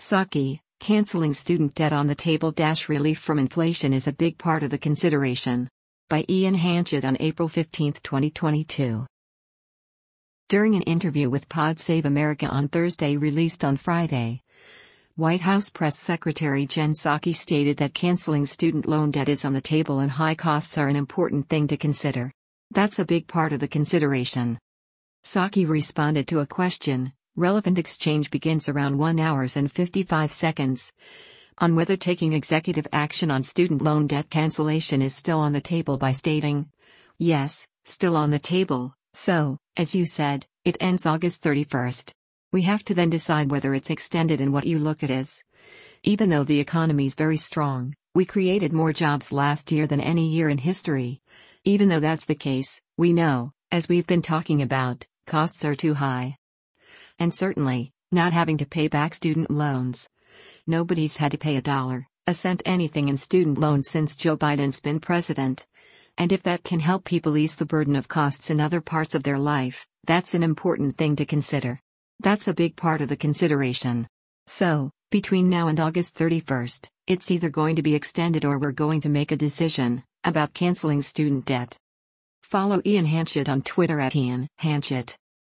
Psaki, canceling student debt on the table. Relief from inflation is a big part of the consideration. By Ian Hanchett on April 15, 2022. During an interview with Pod Save America on Thursday, released on Friday, White House Press Secretary Jen Psaki stated that canceling student loan debt is on the table and high costs are an important thing to consider. That's a big part of the consideration. Psaki responded to a question, relevant exchange begins around 1 hour and 55 seconds, on whether taking executive action on student loan debt cancellation is still on the table by stating, "Yes, still on the table, so, as you said, it ends August 31st. We have to then decide whether it's extended and what you look at is. Even though the economy's very strong, we created more jobs last year than any year in history. Even though that's the case, we know, as we've been talking about, costs are too high. And certainly, not having to pay back student loans. Nobody's had to pay a cent anything in student loans since Joe Biden's been president. And if that can help people ease the burden of costs in other parts of their life, that's an important thing to consider. That's a big part of the consideration. So, between now and August 31st, it's either going to be extended or we're going to make a decision about canceling student debt." Follow Ian Hanchett on Twitter @IanHanchett.